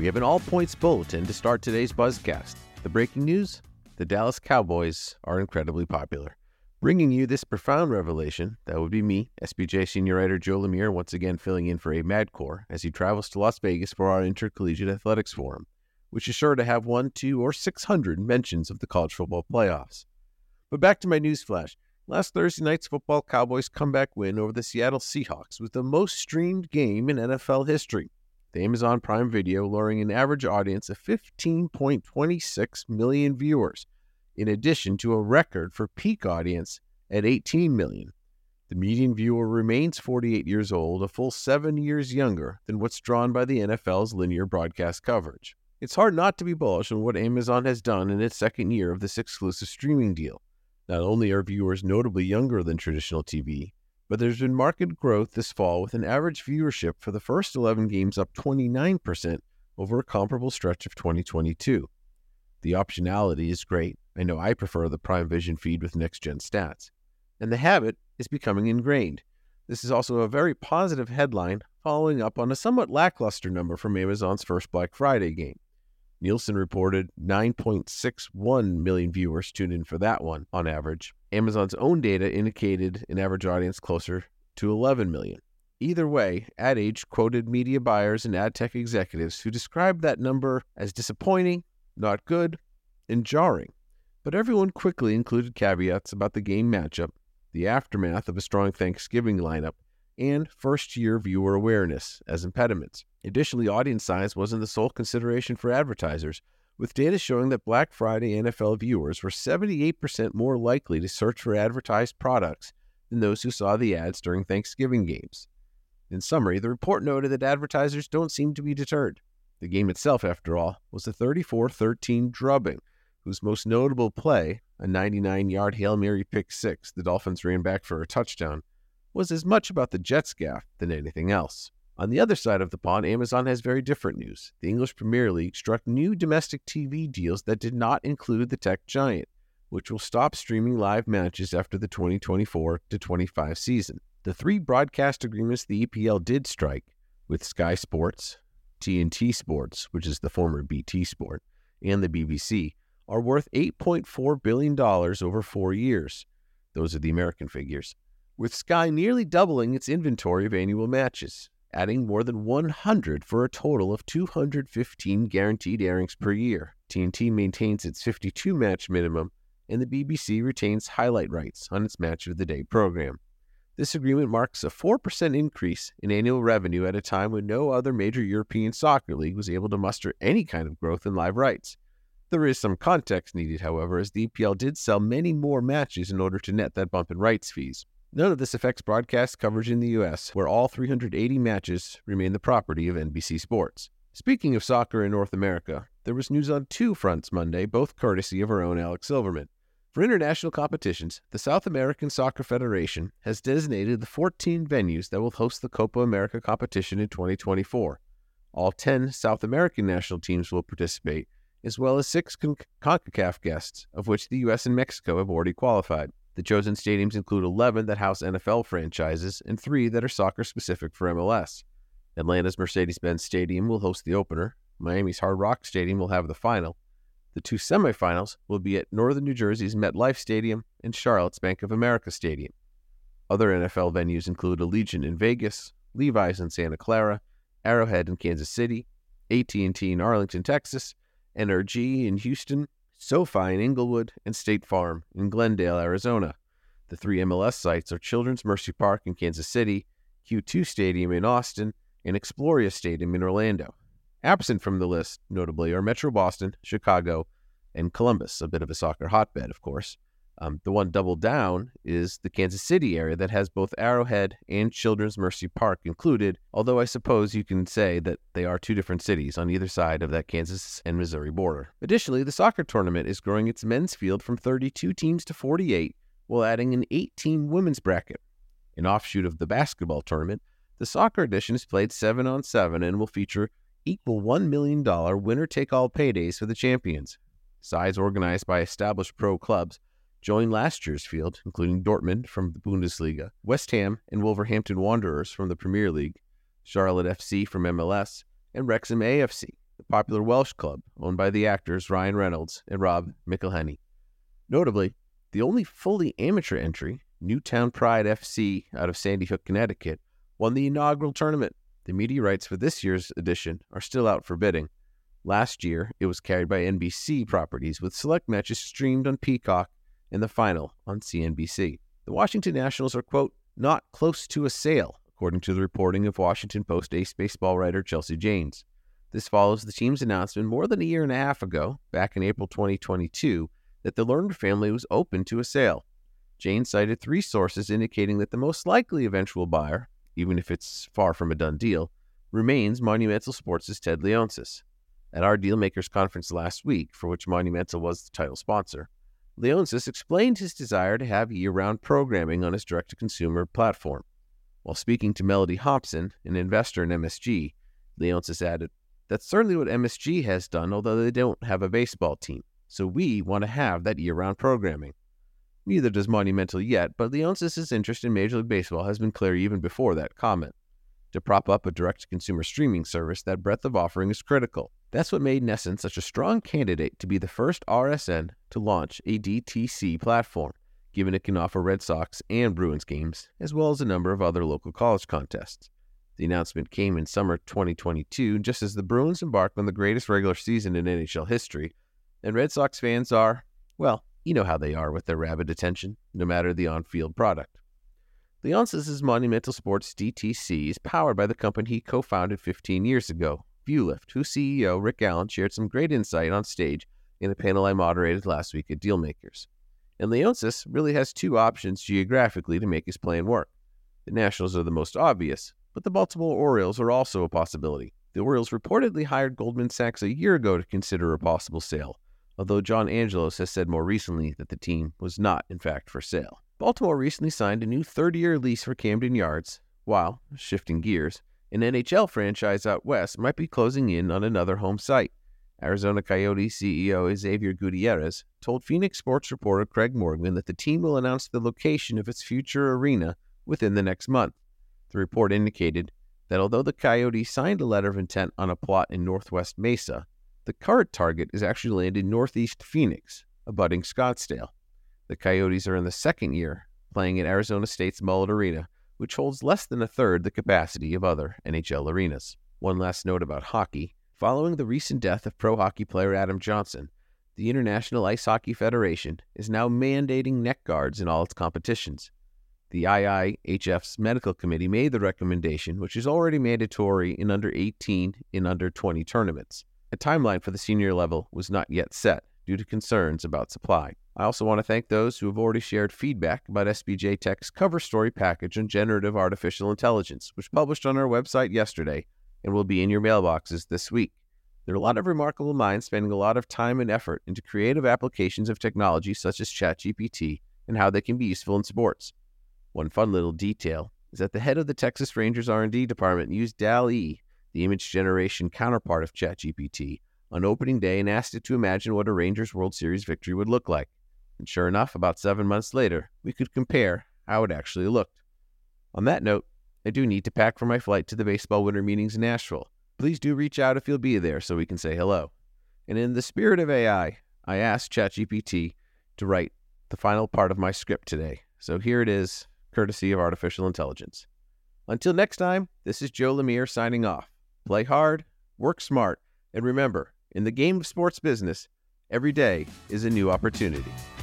We have an all-points bulletin to start today's Buzzcast. The breaking news? The Dallas Cowboys are incredibly popular. Bringing you this profound revelation, that would be me, SBJ senior writer Joe Lemire, once again filling in for A. Madcore as he travels to Las Vegas for our Intercollegiate Athletics Forum, which is sure to have 1, 2, or 600 mentions of the college football playoffs. But back to my news flash. Last Thursday night's football Cowboys comeback win over the Seattle Seahawks was the most streamed game in NFL history. The Amazon Prime Video luring an average audience of 15.26 million viewers, in addition to a record for peak audience at 18 million. The median viewer remains 48 years old, a full 7 years younger than what's drawn by the NFL's linear broadcast coverage. It's hard not to be bullish on what Amazon has done in its second year of this exclusive streaming deal. Not only are viewers notably younger than traditional TV, but there's been market growth this fall with an average viewership for the first 11 games up 29% over a comparable stretch of 2022. The optionality is great. I know I prefer the Prime Vision feed with next-gen stats. And the habit is becoming ingrained. This is also a very positive headline following up on a somewhat lackluster number from Amazon's first Black Friday game. Nielsen reported 9.61 million viewers tuned in for that one on average. Amazon's own data indicated an average audience closer to 11 million. Either way, Ad Age quoted media buyers and ad tech executives who described that number as disappointing, not good, and jarring. But everyone quickly included caveats about the game matchup, the aftermath of a strong Thanksgiving lineup, and first-year viewer awareness as impediments. Additionally, audience size wasn't the sole consideration for advertisers, with data showing that Black Friday NFL viewers were 78% more likely to search for advertised products than those who saw the ads during Thanksgiving games. In summary, the report noted that advertisers don't seem to be deterred. The game itself, after all, was a 34-13 drubbing, whose most notable play, a 99-yard Hail Mary pick six the Dolphins ran back for a touchdown, was as much about the Jets gaffe than anything else. On the other side of the pond, Amazon has very different news. The English Premier League struck new domestic TV deals that did not include the tech giant, which will stop streaming live matches after the 2024-25 season. The three broadcast agreements the EPL did strike, with Sky Sports, TNT Sports, which is the former BT Sport, and the BBC, are worth $8.4 billion over 4 years. Those are the American figures, with Sky nearly doubling its inventory of annual matches, adding more than 100 for a total of 215 guaranteed airings per year. TNT maintains its 52-match minimum, and the BBC retains highlight rights on its Match of the Day program. This agreement marks a 4% increase in annual revenue at a time when no other major European soccer league was able to muster any kind of growth in live rights. There is some context needed, however, as the EPL did sell many more matches in order to net that bump in rights fees. None of this affects broadcast coverage in the U.S., where all 380 matches remain the property of NBC Sports. Speaking of soccer in North America, there was news on two fronts Monday, both courtesy of our own Alex Silverman. For international competitions, the South American Soccer Federation has designated the 14 venues that will host the Copa America competition in 2024. All 10 South American national teams will participate, as well as 6 CONCACAF guests, of which the U.S. and Mexico have already qualified. The chosen stadiums include 11 that house NFL franchises and 3 that are soccer-specific for MLS. Atlanta's Mercedes-Benz Stadium will host the opener. Miami's Hard Rock Stadium will have the final. The 2 semifinals will be at Northern New Jersey's MetLife Stadium and Charlotte's Bank of America Stadium. Other NFL venues include Allegiant in Vegas, Levi's in Santa Clara, Arrowhead in Kansas City, AT&T in Arlington, Texas, NRG in Houston, SoFi in Inglewood, and State Farm in Glendale, Arizona. The 3 MLS sites are Children's Mercy Park in Kansas City, Q2 Stadium in Austin, and Exploria Stadium in Orlando. Absent from the list, notably, are Metro Boston, Chicago, and Columbus, a bit of a soccer hotbed, of course. The one double down is the Kansas City area that has both Arrowhead and Children's Mercy Park included, although I suppose you can say that they are 2 different cities on either side of that Kansas and Missouri border. Additionally, the soccer tournament is growing its men's field from 32 teams to 48, while adding an 8-team women's bracket. An offshoot of the basketball tournament, the soccer edition is played 7-on-7 and will feature equal $1 million winner-take-all paydays for the champions. Sides organized by established pro clubs joined last year's field, including Dortmund from the Bundesliga, West Ham and Wolverhampton Wanderers from the Premier League, Charlotte FC from MLS, and Wrexham AFC. the popular Welsh club owned by the actors Ryan Reynolds and Rob McElhenney. Notably, the only fully amateur entry, Newtown Pride FC out of Sandy Hook, Connecticut, won the inaugural tournament. The media rights for this year's edition are still out for bidding. Last year, it was carried by NBC Properties, with select matches streamed on Peacock and the final on CNBC. The Washington Nationals are, quote, not close to a sale, according to the reporting of Washington Post ace baseball writer Chelsea Janes. This follows the team's announcement more than a year and a half ago, back in April 2022, that the Lerner family was open to a sale. Janes cited 3 sources indicating that the most likely eventual buyer, even if it's far from a done deal, remains Monumental Sports' Ted Leonsis. At our Dealmakers conference last week, for which Monumental was the title sponsor, Leonsis explained his desire to have year-round programming on his direct-to-consumer platform. While speaking to Melody Hobson, an investor in MSG, Leonsis added, "That's certainly what MSG has done, although they don't have a baseball team. So we want to have that year-round programming." Neither does Monumental yet, but Leonsis' interest in Major League Baseball has been clear even before that comment. To prop up a direct-to-consumer streaming service, that breadth of offering is critical. That's what made NESN such a strong candidate to be the first RSN to launch a DTC platform, given it can offer Red Sox and Bruins games, as well as a number of other local college contests. The announcement came in summer 2022, just as the Bruins embarked on the greatest regular season in NHL history, and Red Sox fans are, well, you know how they are with their rabid attention, no matter the on-field product. Leonsis' Monumental Sports DTC is powered by the company he co-founded 15 years ago, ViewLift, whose CEO, Rick Allen, shared some great insight on stage in a panel I moderated last week at Dealmakers. And Leonsis really has 2 options geographically to make his plan work. The Nationals are the most obvious, but the Baltimore Orioles are also a possibility. The Orioles reportedly hired Goldman Sachs a year ago to consider a possible sale, although John Angelos has said more recently that the team was not, in fact, for sale. Baltimore recently signed a new 30-year lease for Camden Yards, while, shifting gears, an NHL franchise out west might be closing in on another home site. Arizona Coyotes CEO Xavier Gutierrez told Phoenix sports reporter Craig Morgan that the team will announce the location of its future arena within the next month. The report indicated that although the Coyotes signed a letter of intent on a plot in northwest Mesa, the current target is actually landed in northeast Phoenix, abutting Scottsdale. The Coyotes are in the second year playing at Arizona State's Mullet Arena, which holds less than a third the capacity of other NHL arenas. One last note about hockey. Following the recent death of pro hockey player Adam Johnson, the International Ice Hockey Federation is now mandating neck guards in all its competitions. The IIHF's medical committee made the recommendation, which is already mandatory in under 18 and under 20 tournaments. A timeline for the senior level was not yet set due to concerns about supply. I also want to thank those who have already shared feedback about SBJ Tech's cover story package on generative artificial intelligence, which published on our website yesterday and will be in your mailboxes this week. There are a lot of remarkable minds spending a lot of time and effort into creative applications of technology such as ChatGPT and how they can be useful in sports. One fun little detail is that the head of the Texas Rangers R&D department used DALL-E, the image generation counterpart of ChatGPT, on opening day and asked it to imagine what a Rangers World Series victory would look like. And sure enough, about 7 months later, we could compare how it actually looked. On that note, I do need to pack for my flight to the baseball winter meetings in Nashville. Please do reach out if you'll be there so we can say hello. And in the spirit of AI, I asked ChatGPT to write the final part of my script today. So here it is, courtesy of artificial intelligence. Until next time, this is Joe Lemire signing off. Play hard, work smart, and remember, in the game of sports business, every day is a new opportunity.